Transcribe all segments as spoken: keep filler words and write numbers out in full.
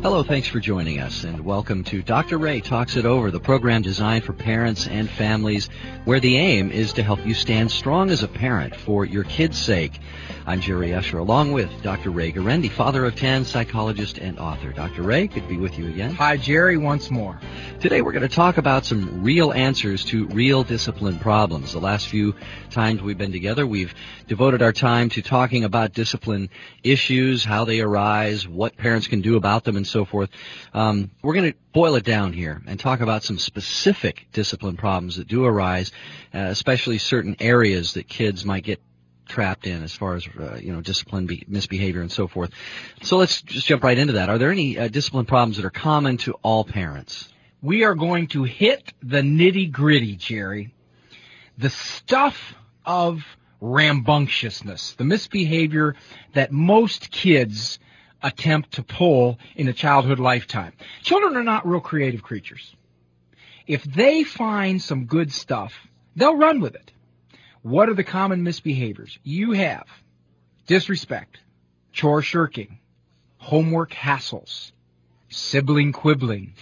Hello, thanks for joining us, and welcome to Doctor Ray Talks It Over, the program designed for parents and families, where the aim is to help you stand strong as a parent for your kids' sake. I'm Jerry Usher, along with Doctor Ray Guarendi, father of ten, psychologist and author. Doctor Ray, good to be with you again. Hi, Jerry, once more. Today we're going to talk about some real answers to real discipline problems. The last few times we've been together, we've devoted our time to talking about discipline issues, how they arise, what parents can do about them, and so forth. Um, we're going to boil it down here and talk about some specific discipline problems that do arise, uh, especially certain areas that kids might get trapped in as far as, uh, you know, discipline, be- misbehavior, and so forth. So let's just jump right into that. Are there any uh, discipline problems that are common to all parents? We are going to hit the nitty-gritty, Jerry. The stuff of rambunctiousness, the misbehavior that most kids attempt to pull in a childhood lifetime. Children are not real creative creatures. If they find some good stuff, they'll run with it. What are the common misbehaviors? You have disrespect, chore shirking, homework hassles, sibling quibbling,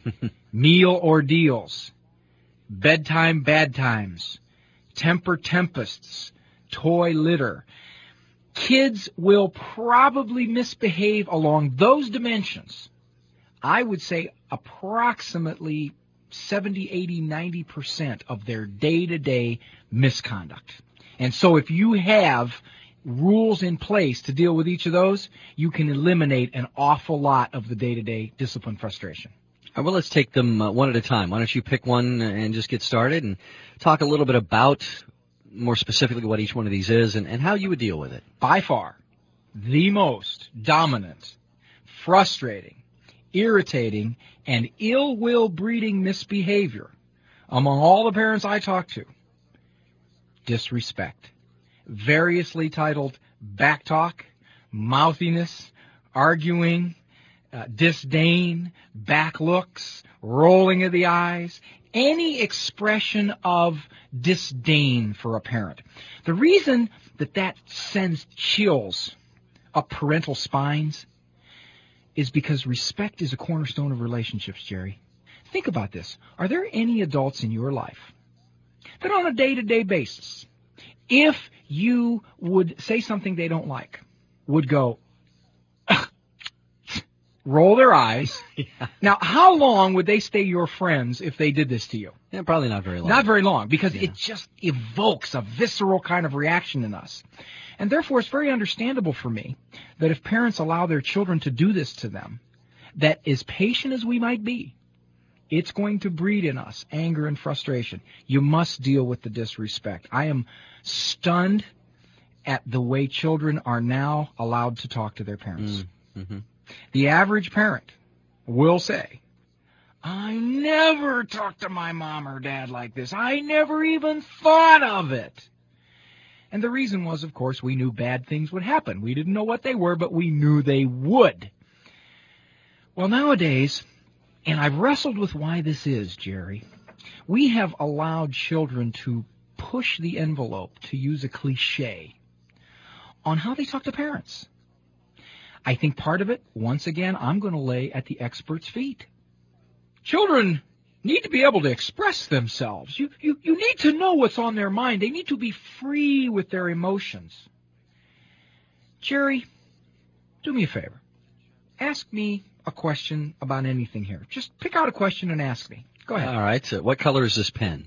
meal ordeals, bedtime bad times, temper tempests, toy litter. Kids will probably misbehave along those dimensions. I would say approximately seventy, eighty, ninety percent of their day-to-day misconduct. And so if you have rules in place to deal with each of those, you can eliminate an awful lot of the day-to-day discipline frustration. All right, well, let's take them uh, one at a time. Why don't you pick one and just get started and talk a little bit about more specifically what each one of these is and, and how you would deal with it. By far, the most dominant, frustrating, irritating, and ill-will breeding misbehavior among all the parents I talk to, disrespect. Variously titled backtalk, mouthiness, arguing, uh, disdain, backlooks, rolling of the eyes, any expression of disdain for a parent. The reason that that sends chills up parental spines is because respect is a cornerstone of relationships, Jerry. Think about this. Are there any adults in your life that on a day-to-day basis, if you would say something they don't like, would go, roll their eyes? Yeah. Now, how long would they stay your friends if they did this to you? Yeah, probably not very long. Not very long, because yeah. it just evokes a visceral kind of reaction in us. And therefore, it's very understandable for me that if parents allow their children to do this to them, that as patient as we might be, it's going to breed in us anger and frustration. You must deal with the disrespect. I am stunned at the way children are now allowed to talk to their parents. Mm-hmm. The average parent will say, I never talked to my mom or dad like this. I never even thought of it. And the reason was, of course, we knew bad things would happen. We didn't know what they were, but we knew they would. Well, nowadays, and I've wrestled with why this is, Jerry, we have allowed children to push the envelope, to use a cliche, on how they talk to parents. I think part of it, once again, I'm going to lay at the experts' feet. Children need to be able to express themselves. You, you, you need to know what's on their mind. They need to be free with their emotions. Jerry, do me a favor. Ask me a question about anything here. Just pick out a question and ask me. Go ahead. All right. So what color is this pen?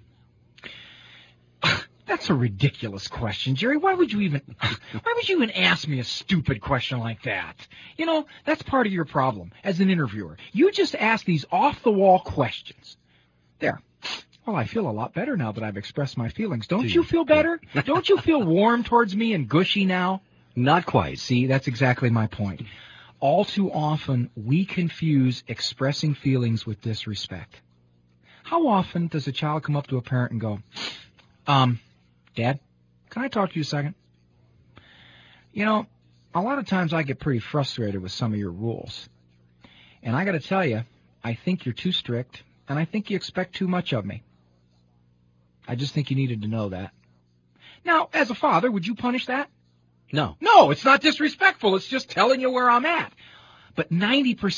That's a ridiculous question, Jerry. Why would you even why would you even ask me a stupid question like that? You know, that's part of your problem as an interviewer. You just ask these off-the-wall questions. There. Well, I feel a lot better now that I've expressed my feelings. Don't you feel better? Don't you feel warm towards me and gushy now? Not quite. See, that's exactly my point. All too often, we confuse expressing feelings with disrespect. How often does a child come up to a parent and go, um, Dad, can I talk to you a second? You know, a lot of times I get pretty frustrated with some of your rules. And I got to tell you, I think you're too strict, and I think you expect too much of me. I just think you needed to know that. Now, as a father, would you punish that? No. No, it's not disrespectful. It's just telling you where I'm at. But ninety percent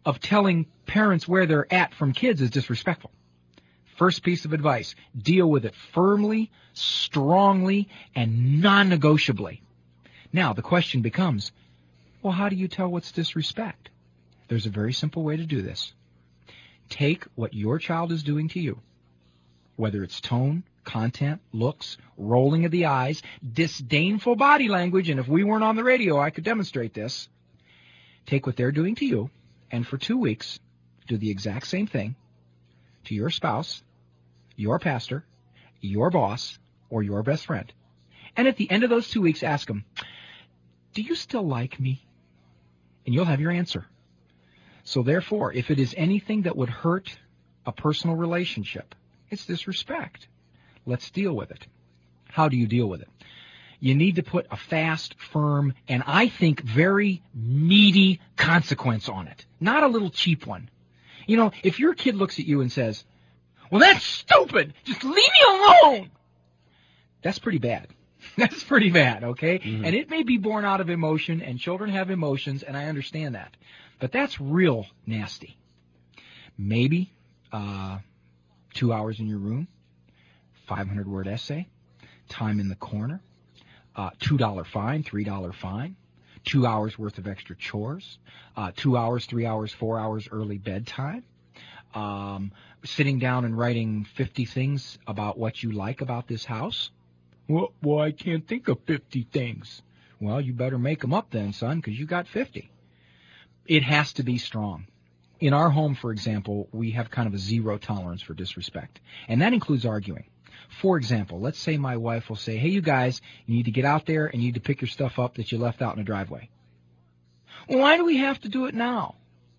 of telling parents where they're at from kids is disrespectful. First piece of advice, deal with it firmly, strongly, and non-negotiably. Now, the question becomes, well, how do you tell what's disrespect? There's a very simple way to do this. Take what your child is doing to you, whether it's tone, content, looks, rolling of the eyes, disdainful body language, and if we weren't on the radio, I could demonstrate this. Take what they're doing to you, and for two weeks, do the exact same thing to your spouse, your pastor, your boss, or your best friend. And at the end of those two weeks, ask them, do you still like me? And you'll have your answer. So therefore, if it is anything that would hurt a personal relationship, it's disrespect. Let's deal with it. How do you deal with it? You need to put a fast, firm, and I think very meaty consequence on it. Not a little cheap one. You know, if your kid looks at you and says, well, that's stupid. Just leave me alone. That's pretty bad. That's pretty bad, okay? Mm-hmm. And it may be born out of emotion, and children have emotions, and I understand that. But that's real nasty. Maybe uh, two hours in your room, five hundred word essay, time in the corner, uh, two dollar fine, three dollar fine, two hours worth of extra chores, uh, two hours, three hours, four hours early bedtime, um, sitting down and writing fifty things about what you like about this house. Well, well, I can't think of fifty things. Well, you better make them up then, son, because you got fifty. It has to be strong. In our home, for example, we have kind of a zero tolerance for disrespect, and that includes arguing. For example, let's say my wife will say, hey, you guys, you need to get out there and you need to pick your stuff up that you left out in the driveway. Well, why do we have to do it now?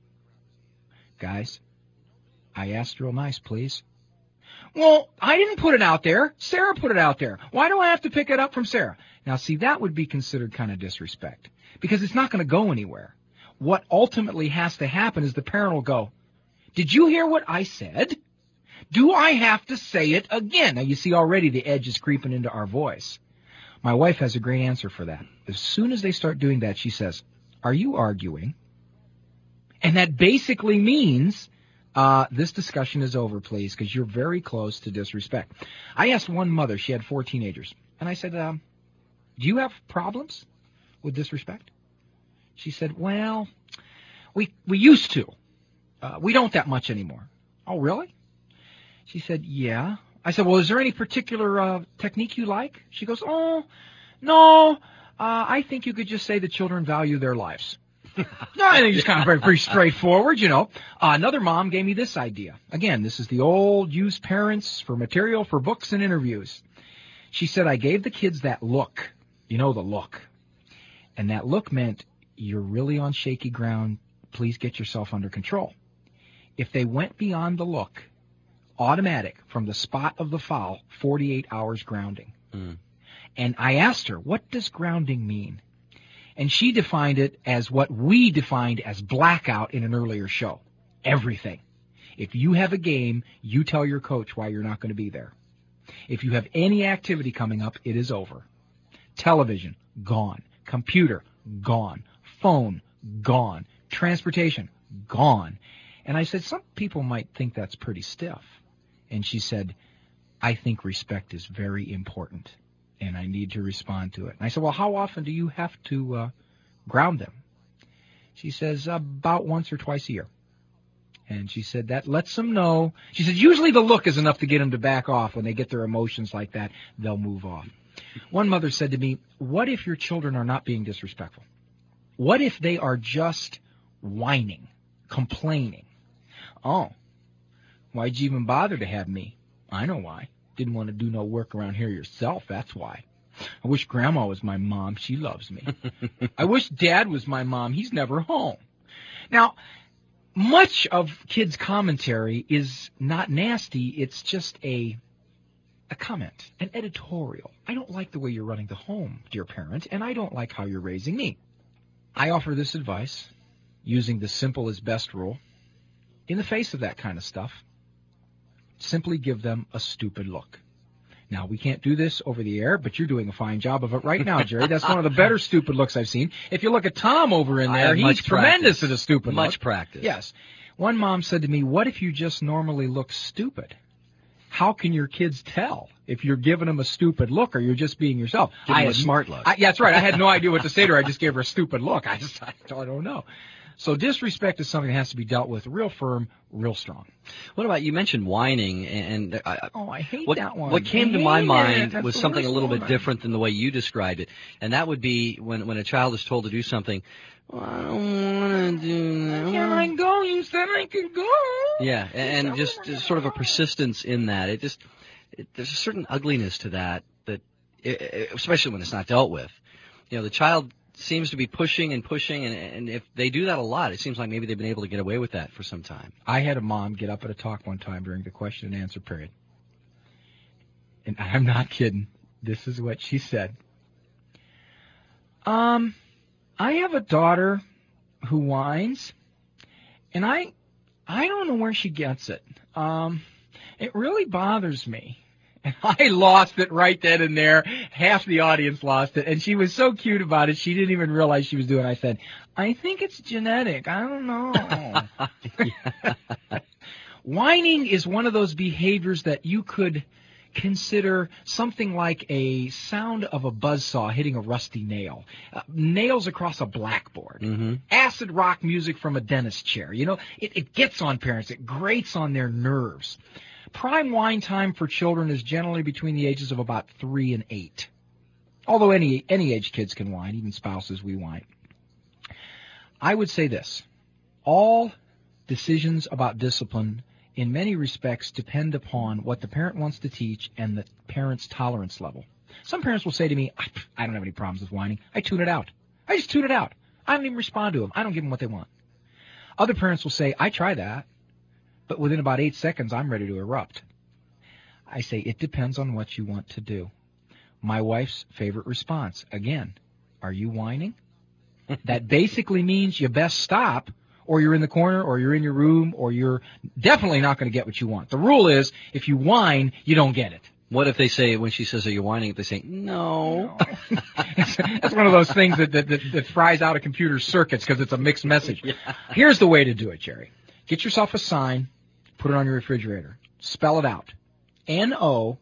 Guys, I asked real nice, please. Well, I didn't put it out there. Sarah put it out there. Why do I have to pick it up from Sarah? Now, see, that would be considered kind of disrespect because it's not going to go anywhere. What ultimately has to happen is the parent will go, did you hear what I said? Do I have to say it again? Now, you see already the edge is creeping into our voice. My wife has a great answer for that. As soon as they start doing that, she says, are you arguing? And that basically means uh, this discussion is over, please, because you're very close to disrespect. I asked one mother, she had four teenagers, and I said, um, do you have problems with disrespect? She said, well, we we used to. Uh, we don't that much anymore. Oh, really? She said, yeah. I said, well, is there any particular uh, technique you like? She goes, oh, no, uh, I think you could just say the children value their lives. No, I think it's kind of very, pretty straightforward, you know. Uh, another mom gave me this idea. Again, this is the old use parents for material for books and interviews. She said, I gave the kids that look. You know the look. And that look meant, you're really on shaky ground. Please get yourself under control. If they went beyond the look, automatic, from the spot of the foul, forty-eight hours grounding. Mm. And I asked her, what does grounding mean? And she defined it as what we defined as blackout in an earlier show. Everything. If you have a game, you tell your coach why you're not going to be there. If you have any activity coming up, it is over. Television, gone. Computer, gone. Phone, gone. Transportation, gone. And I said, some people might think that's pretty stiff. And she said, I think respect is very important, and I need to respond to it. And I said, well, how often do you have to uh, ground them? She says, about once or twice a year. And she said, that lets them know. She said, usually the look is enough to get them to back off. When they get their emotions like that, they'll move off. One mother said to me, what if your children are not being disrespectful? What if they are just whining, complaining? Oh, why'd you even bother to have me? I know why. Didn't want to do no work around here yourself, that's why. I wish Grandma was my mom. She loves me. I wish Dad was my mom. He's never home. Now, much of kids' commentary is not nasty. It's just a a comment, an editorial. I don't like the way you're running the home, dear parent, and I don't like how you're raising me. I offer this advice using the simple is best rule. In the face of that kind of stuff, simply give them a stupid look. Now, we can't do this over the air, but you're doing a fine job of it right now, Jerry. That's one of the better stupid looks I've seen. If you look at Tom over in there, he's tremendous at a stupid look. Much practice. Yes. One mom said to me, what if you just normally look stupid? How can your kids tell if you're giving them a stupid look or you're just being yourself? Give I them had, a smart look. I, yeah, that's right. I had no idea what to say to her. I just gave her a stupid look. I just, I don't know. So disrespect is something that has to be dealt with real firm, real strong. What about, you mentioned whining, and I, oh, I hate what, that one. What came I to my mind it. was something a little bit different than the way you described it, and that would be when, when a child is told to do something, well, I don't want to do that. Can I go? You said I could go. Yeah, and, and just, just sort of a persistence in that. It just, it, there's a certain ugliness to that, that it, it, especially when it's not dealt with. You know, the child seems to be pushing and pushing, and, and if they do that a lot, it seems like maybe they've been able to get away with that for some time. I had a mom get up at a talk one time during the question and answer period. And I'm not kidding. This is what she said. Um, I have a daughter who whines, and I, I don't know where she gets it. Um, it really bothers me. And I lost it right then and there. Half the audience lost it. And she was so cute about it, she didn't even realize she was doing it. I said, I think it's genetic. I don't know. Whining is one of those behaviors that you could consider something like a sound of a buzzsaw hitting a rusty nail. Uh, nails across a blackboard. Mm-hmm. Acid rock music from a dentist chair. You know, it, it gets on parents. It grates on their nerves. Prime whine time for children is generally between the ages of about three and eight. Although any any age kids can whine, even spouses, we whine. I would say this. All decisions about discipline in many respects depend upon what the parent wants to teach and the parent's tolerance level. Some parents will say to me, I don't have any problems with whining. I tune it out. I just tune it out. I don't even respond to them. I don't give them what they want. Other parents will say, I try that. But within about eight seconds, I'm ready to erupt. I say, it depends on what you want to do. My wife's favorite response, again, are you whining? That basically means you best stop, or you're in the corner, or you're in your room, or you're definitely not going to get what you want. The rule is, if you whine, you don't get it. What if they say, when she says, are you whining, if they say, no? no. That's one of those things that, that, that, that fries out a computer's circuits because it's a mixed message. Yeah. Here's the way to do it, Jerry. Get yourself a sign. Put it on your refrigerator. Spell it out. N O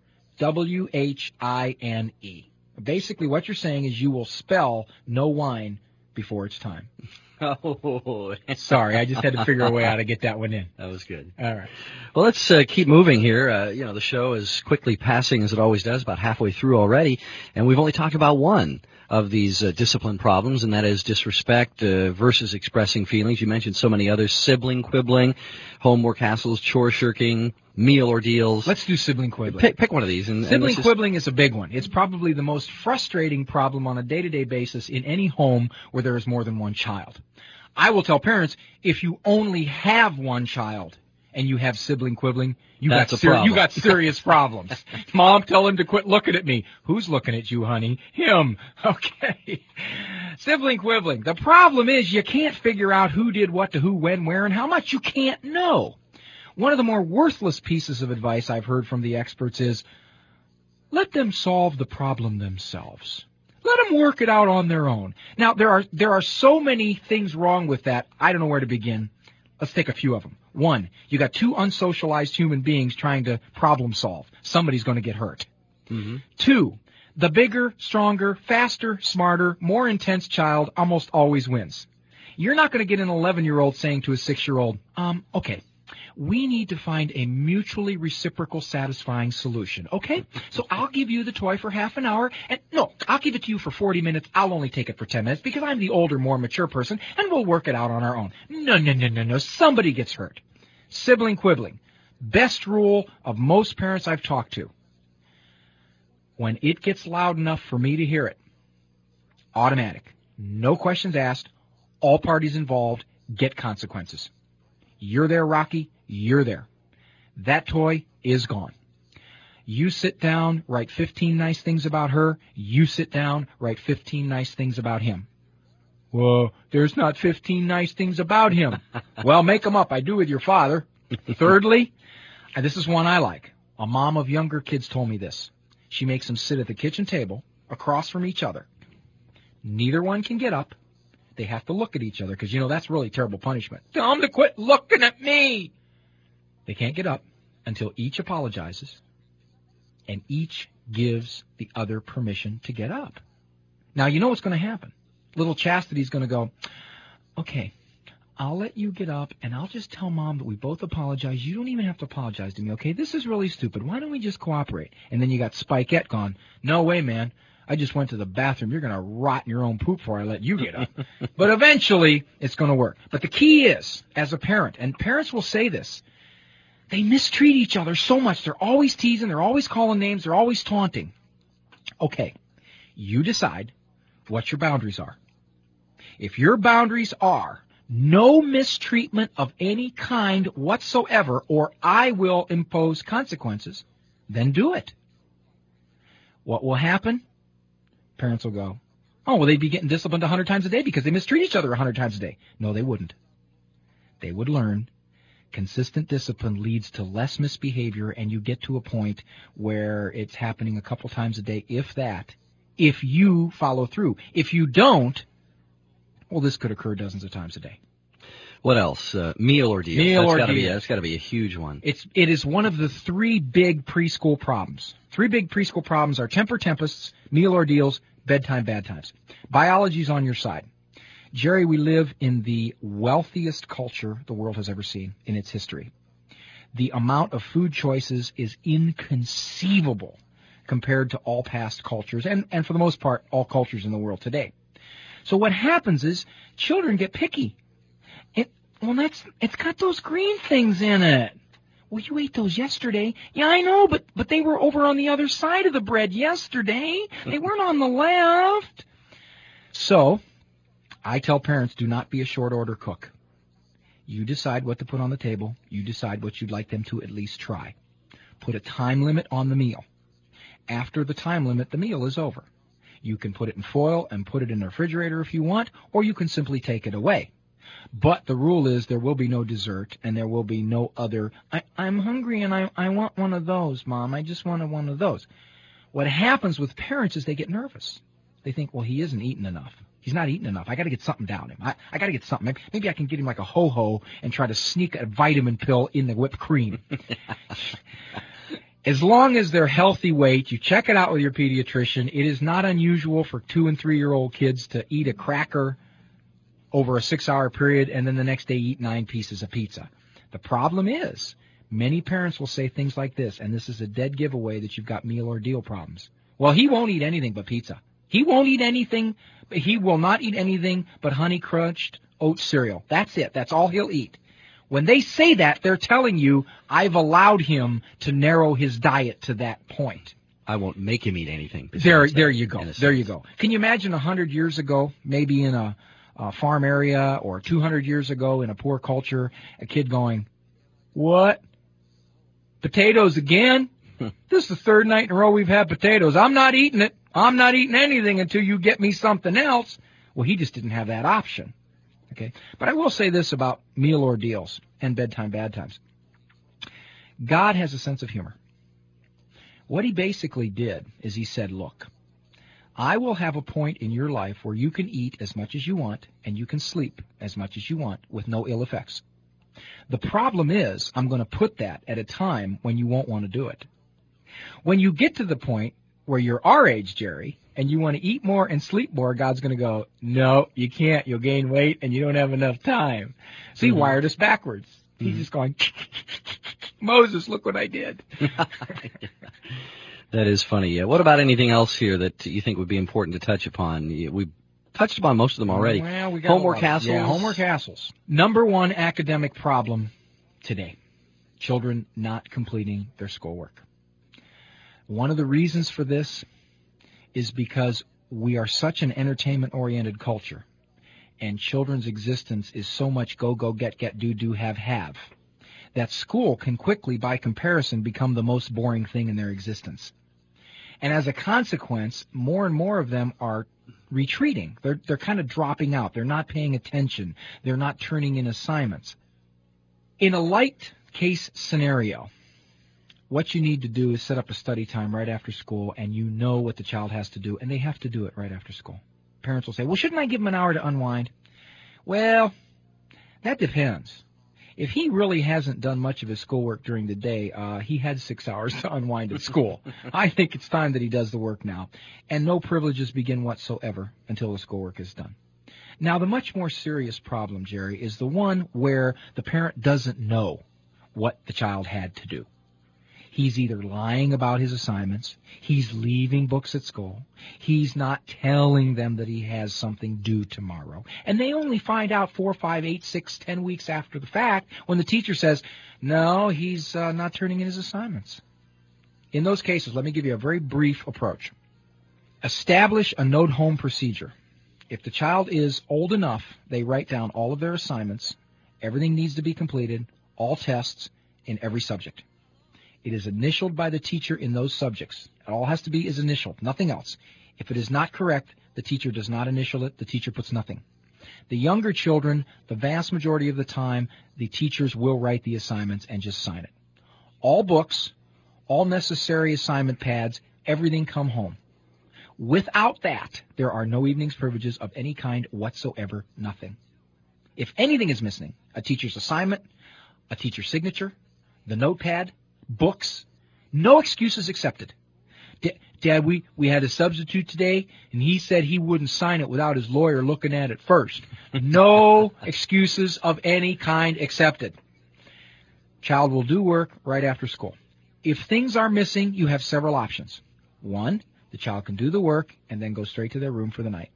W H I N E. Basically, what you're saying is you will spell no whine before it's time. Oh. Sorry, I just had to figure a way how to get that one in. That was good. All right. Well, let's uh, keep moving here. Uh, you know, the show is quickly passing, as it always does, about halfway through already, and we've only talked about one of these uh, discipline problems, and that is disrespect uh, versus expressing feelings. You mentioned so many others: sibling quibbling, homework hassles, chore shirking, meal ordeals. Let's do sibling quibbling. Pick, pick one of these. And, sibling and quibbling is a big one. It's probably the most frustrating problem on a day-to-day basis in any home where there is more than one child. I will tell parents, if you only have one child and you have sibling quibbling, you That's got a ser- problem. you got serious problems. Mom, tell him to quit looking at me. Who's looking at you, honey? Him. Okay. Sibling quibbling. The problem is you can't figure out who did what to who, when, where, and how much. You can't know. One of the more worthless pieces of advice I've heard from the experts is, let them solve the problem themselves. Let them work it out on their own. Now, there are there are so many things wrong with that, I don't know where to begin. Let's take a few of them. One, you got two unsocialized human beings trying to problem solve. Somebody's going to get hurt. Mm-hmm. Two, the bigger, stronger, faster, smarter, more intense child almost always wins. You're not going to get an eleven-year-old saying to a six-year-old, um, okay, we need to find a mutually reciprocal satisfying solution, okay? So I'll give you the toy for half an hour, and no, I'll give it to you for forty minutes. I'll only take it for ten minutes because I'm the older, more mature person, and we'll work it out on our own. No, no, no, no, no. Somebody gets hurt. Sibling quibbling. Best rule of most parents I've talked to. When it gets loud enough for me to hear it, automatic. No questions asked. All parties involved get consequences. You're there, Rocky. You're there. That toy is gone. You sit down, write fifteen nice things about her. You sit down, write fifteen nice things about him. Well, there's not fifteen nice things about him. Well, make them up. I do with your father. Thirdly, and this is one I like, A mom of younger kids told me this. She makes them sit at the kitchen table across from each other. Neither one can get up. They have to look at each other because, you know, that's really terrible punishment. Tell them to quit looking at me. They can't get up until each apologizes and each gives the other permission to get up. Now, you know what's going to happen. Little Chastity's going to go, okay, I'll let you get up, and I'll just tell Mom that we both apologize. You don't even have to apologize to me, okay? This is really stupid. Why don't we just cooperate? And then you got Spikette going, no way, man. I just went to the bathroom. You're going to rot in your own poop before I let you get up. But eventually, it's going to work. But the key is, as a parent, and parents will say this, they mistreat each other so much. They're always teasing. They're always calling names. They're always taunting. Okay, you decide what your boundaries are. If your boundaries are no mistreatment of any kind whatsoever, or I will impose consequences, then do it. What will happen? Parents will go, oh, well, they'd be getting disciplined a hundred times a day because they mistreat each other a hundred times a day. No, they wouldn't. They would learn. Consistent discipline leads to less misbehavior, and you get to a point where it's happening a couple times a day, if that, if you follow through. If you don't, well, this could occur dozens of times a day. What else? Uh, meal ordeal. Meal that's ordeal. Gotta be, that's got to be a huge one. It's, it is one of the three big preschool problems. Three big preschool problems are temper tempests, meal ordeals, bedtime bad times. Biology's on your side. Jerry, we live in the wealthiest culture the world has ever seen in its history. The amount of food choices is inconceivable compared to all past cultures, and, and for the most part, all cultures in the world today. So what happens is children get picky. It, well, that's, it's got those green things in it. Well, you ate those yesterday. Yeah, I know, but, but they were over on the other side of the bread yesterday. They weren't on the left. So I tell parents, do not be a short order cook. You decide what to put on the table. You decide what you'd like them to at least try. Put a time limit on the meal. After the time limit, the meal is over. You can put it in foil and put it in the refrigerator if you want, or you can simply take it away. But the rule is there will be no dessert, and there will be no other, I, I'm hungry and I, I want one of those, Mom. I just wanted one of those. What happens with parents is they get nervous. They think, well, he isn't eating enough. He's not eating enough. I got to get something down him. I, I got to get something. Maybe, maybe I can get him like a ho-ho and try to sneak a vitamin pill in the whipped cream. As long as they're healthy weight, you check it out with your pediatrician. It is not unusual for two- and three-year-old kids to eat a cracker over a six-hour period and then the next day eat nine pieces of pizza. The problem is many parents will say things like this, and this is a dead giveaway that you've got meal ordeal problems. Well, he won't eat anything but pizza. He won't eat anything. He will not eat anything but Honey Crunched oat cereal. That's it. That's all he'll eat. When they say that, they're telling you, I've allowed him to narrow his diet to that point. I won't make him eat anything. There, there you go. There you go. Can you imagine a hundred years ago, maybe in a, a farm area, or two hundred years ago in a poor culture, a kid going, what? Potatoes again? This is the third night in a row we've had potatoes. I'm not eating it. I'm not eating anything until you get me something else. Well, he just didn't have that option. Okay, but I will say this about meal ordeals and bedtime bad times. God has a sense of humor. What he basically did is he said, look, I will have a point in your life where you can eat as much as you want and you can sleep as much as you want with no ill effects. The problem is I'm going to put that at a time when you won't want to do it. When you get to the point where you're our age, Jerry, and you want to eat more and sleep more, God's going to go, no, you can't. You'll gain weight and you don't have enough time. So he mm-hmm. wired us backwards. He's mm-hmm. just going, Moses, look what I did. That is funny. Yeah. What about anything else here that you think would be important to touch upon? We touched upon most of them already. Well, we got homework hassles. Yeah, homework hassles. Number one academic problem today, children not completing their schoolwork. One of the reasons for this is because we are such an entertainment-oriented culture, and children's existence is so much go, go, get, get, do, do, have, have, that school can quickly, by comparison, become the most boring thing in their existence. And as a consequence, more and more of them are retreating. They're, they're kind of dropping out. They're not paying attention. They're not turning in assignments. In a light case scenario, what you need to do is set up a study time right after school, and you know what the child has to do, and they have to do it right after school. Parents will say, well, shouldn't I give them an hour to unwind? Well, that depends. If he really hasn't done much of his schoolwork during the day, uh, he had six hours to unwind at school. I think it's time that he does the work now. And no privileges begin whatsoever until the schoolwork is done. Now, the much more serious problem, Jerry, is the one where the parent doesn't know what the child had to do. He's either lying about his assignments, he's leaving books at school, he's not telling them that he has something due tomorrow, and they only find out four, five, eight, six, ten weeks after the fact when the teacher says, no, he's uh, not turning in his assignments. In those cases, let me give you a very brief approach. Establish a note-home procedure. If the child is old enough, they write down all of their assignments, everything needs to be completed, all tests in every subject. It is initialed by the teacher in those subjects. It all has to be is initialed, nothing else. If it is not correct, the teacher does not initial it, the teacher puts nothing. The younger children, the vast majority of the time, the teachers will write the assignments and just sign it. All books, all necessary assignment pads, everything come home. Without that, there are no evenings privileges of any kind whatsoever, nothing. If anything is missing, a teacher's assignment, a teacher's signature, the notepad, books, no excuses accepted. D- Dad, we, we had a substitute today, and he said he wouldn't sign it without his lawyer looking at it first. No excuses of any kind accepted. Child will do work right after school. If things are missing, you have several options. One, the child can do the work and then go straight to their room for the night.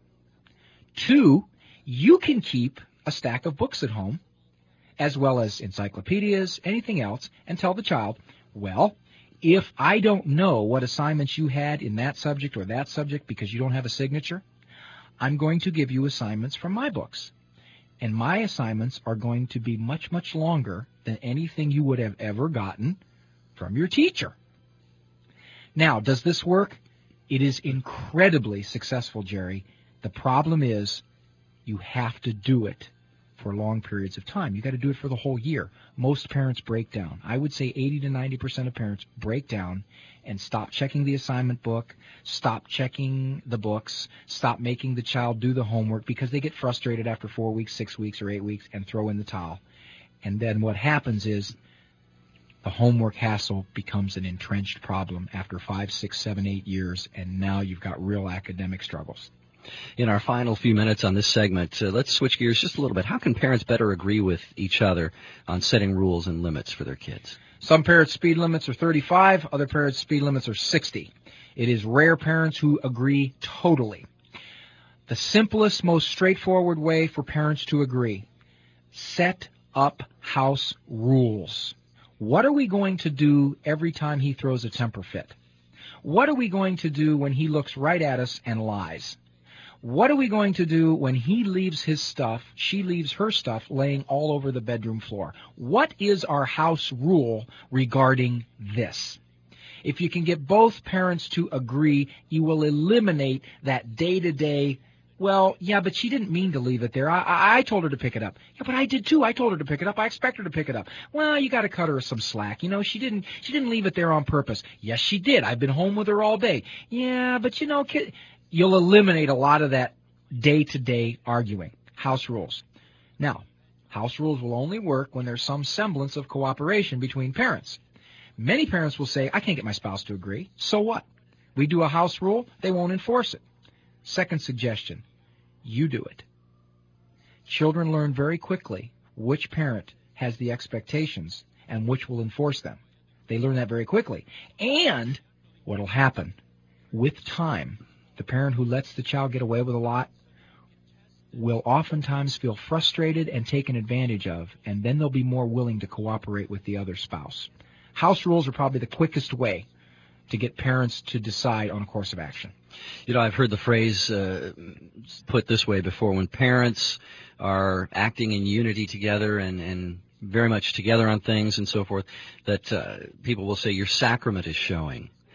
Two, you can keep a stack of books at home, as well as encyclopedias, anything else, and tell the child, well, if I don't know what assignments you had in that subject or that subject because you don't have a signature, I'm going to give you assignments from my books. And my assignments are going to be much, much longer than anything you would have ever gotten from your teacher. Now, does this work? It is incredibly successful, Jerry. The problem is you have to do it for long periods of time. You got to do it for the whole year. Most parents break down. I would say eighty to ninety percent of parents break down and stop checking the assignment book, stop checking the books, stop making the child do the homework because they get frustrated after four weeks, six weeks, or eight weeks and throw in the towel. And then what happens is the homework hassle becomes an entrenched problem after five, six, seven, eight years, and now you've got real academic struggles. In our final few minutes on this segment, uh, let's switch gears just a little bit. How can parents better agree with each other on setting rules and limits for their kids? Some parents' speed limits are thirty-five, other parents' speed limits are sixty. It is rare parents who agree totally. The simplest, most straightforward way for parents to agree: set up house rules. What are we going to do every time he throws a temper fit? What are we going to do when he looks right at us and lies? What are we going to do when he leaves his stuff, she leaves her stuff laying all over the bedroom floor? What is our house rule regarding this? If you can get both parents to agree, you will eliminate that day-to-day, well, yeah, but she didn't mean to leave it there. I, I, I told her to pick it up. Yeah, but I did too. I told her to pick it up. I expect her to pick it up. Well, you got to cut her some slack. You know, she didn't. She didn't leave it there on purpose. Yes, she did. I've been home with her all day. Yeah, but you know, kid, you'll eliminate a lot of that day-to-day arguing. House rules. Now, house rules will only work when there's some semblance of cooperation between parents. Many parents will say, I can't get my spouse to agree. So what? We do a house rule, they won't enforce it. Second suggestion, you do it. Children learn very quickly which parent has the expectations and which will enforce them. They learn that very quickly. And what will happen? With time, the parent who lets the child get away with a lot will oftentimes feel frustrated and taken advantage of, and then they'll be more willing to cooperate with the other spouse. House rules are probably the quickest way to get parents to decide on a course of action. You know, I've heard the phrase uh, put this way before: when parents are acting in unity together and, and very much together on things and so forth, that uh, people will say your sacrament is showing.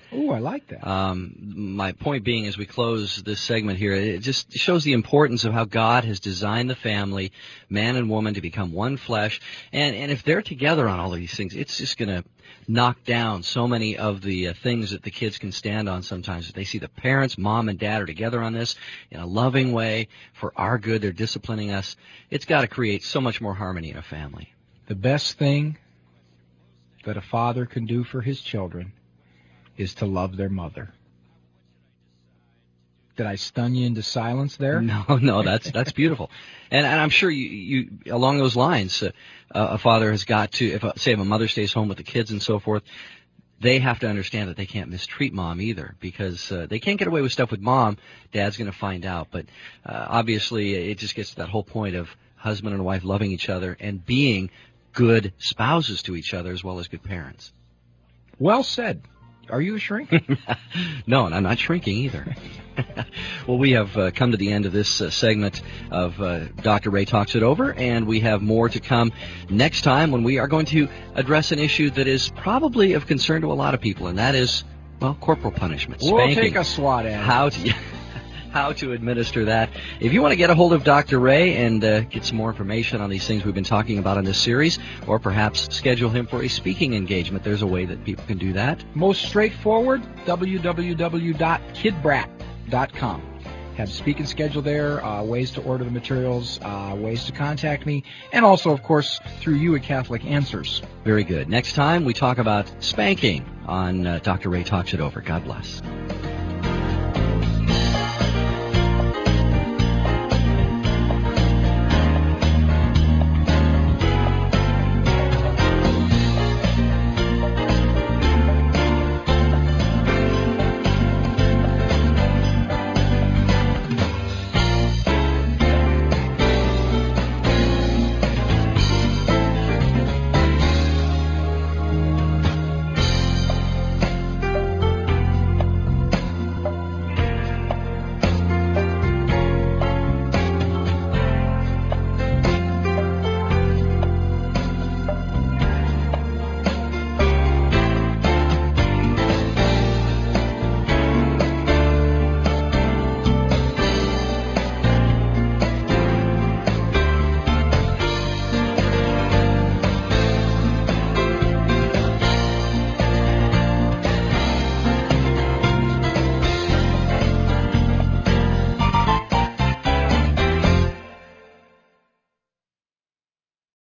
Ooh, I like that. Um, my point being, as we close this segment here, it just shows the importance of how God has designed the family, man and woman, to become one flesh. And, and if they're together on all of these things, it's just going to knock down so many of the uh, things that the kids can stand on sometimes. If they see the parents, mom and dad, are together on this in a loving way for our good, they're disciplining us, it's got to create so much more harmony in a family. The best thing that a father can do for his children is to love their mother. Did I stun you into silence there? No, no, that's that's beautiful, and, and I'm sure you, you along those lines, uh, a father has got to, if a, say if a mother stays home with the kids and so forth, they have to understand that they can't mistreat mom either, because uh, they can't get away with stuff with mom. Dad's going to find out, but uh, obviously it just gets to that whole point of husband and wife loving each other and being good spouses to each other as well as good parents. Well said. Are you a shrink? No, and I'm not shrinking either. Well, we have uh, come to the end of this uh, segment of uh, Doctor Ray Talks It Over, and we have more to come next time when we are going to address an issue that is probably of concern to a lot of people, and that is, well, corporal punishment, We'll spanking. take a swat at it. How to... how to administer that. If you want to get a hold of Doctor Ray and uh, get some more information on these things we've been talking about in this series, or perhaps schedule him for a speaking engagement, there's a way that people can do that. Most straightforward, w w w dot kid brat dot com. Have speaking schedule there, uh, ways to order the materials, uh, ways to contact me, and also, of course, through you at Catholic Answers. Very good. Next time, we talk about spanking on uh, Doctor Ray Talks It Over. God bless.